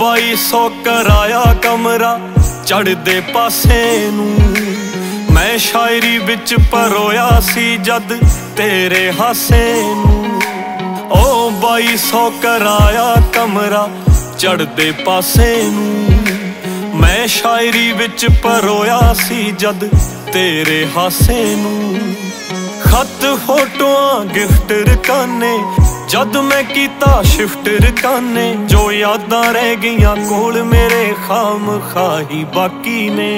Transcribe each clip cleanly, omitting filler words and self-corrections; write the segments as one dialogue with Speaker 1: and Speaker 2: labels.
Speaker 1: 2200 कराया कमरा चढ़दे पासे नूं। मैं शायरी विच परोया सी जद तेरे हासे नूं। ओ 2200 कराया कमरा चढ़दे पासे नूं। मैं शायरी विच परोया सी जद तेरे हासे नूं। खत फोटोआं गिफ्ट रकाने जद मैं कीता शिफ्ट रकाने। जो यादां रह गईयां कोल मेरे खाम खाही बाकी ने।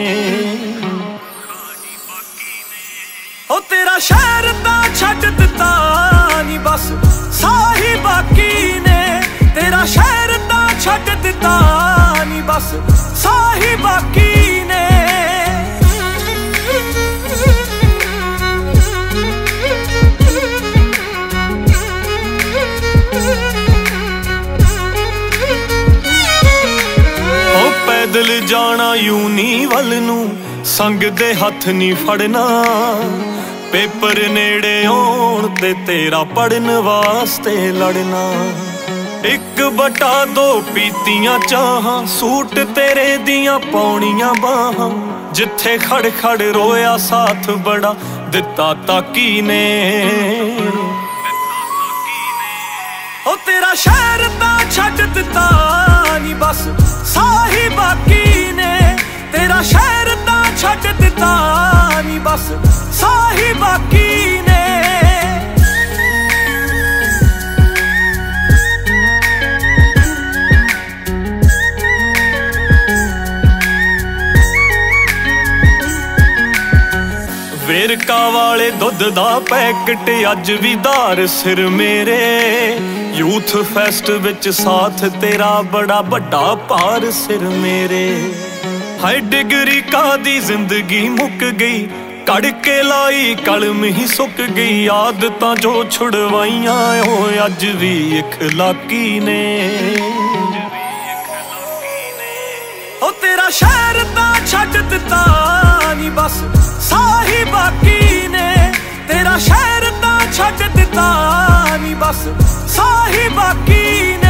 Speaker 1: ओ तेरा शहर तां छड्ड दित्ता नी बस साही बाकी ने। तेरा शहर तां छड्ड दित्ता नी बस साही बाकी ने। ओ पैदल जाना यूनी वल नूं संग दे हथ नहीं फड़ना। पेपर नेड़े आउण ते तेरा पढ़न वास्ते लड़ना। 1/2 पीतियां चाहां सूट तेरे दियां पौणियां बाहां। जिथे खड़ खड़ रोया साथ बड़ा दिता ताकी ने। ओ तेरा शहर तां छड्ड दित्ता नी बस साही बाकी ने। तेरा शहर तां छड्ड दित्ता नी बस साही बाकी ने। वेरका वाले दुध दा पैकेट अज भी धार सिर मेरे। यूथ फेस्ट विच साथ तेरा बड़ा बड़ा भार सिर मेरे। हाय डिग्री कादी जिंदगी मुक गई कड़ के लाई कलम ही सुक गई। आदतां जो छुड़वाइयां ओ अज भी इखलाकी ने। ओ तेरा शहर तां छड्ड दित्ता नी बस साही बाकी ने। तेरा शहर तां छड्ड दित्ता नी बस साही बाकी ने।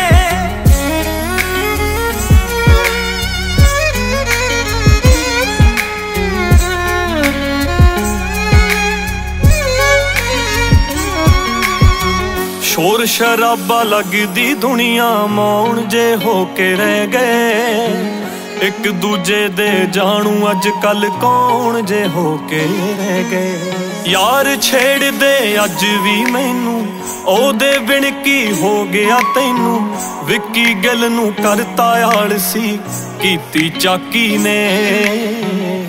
Speaker 1: शोर शराबा लगदी दुनिया मौन जे होके रह गए। एक दूजे दे जानू अज कल कौन जे होके रह गए। यार छेड़ दे अज भी मैनू ओदे बिन की हो गया तैनू। विक्की गिल नू करता आलसी कीती चाकी ने।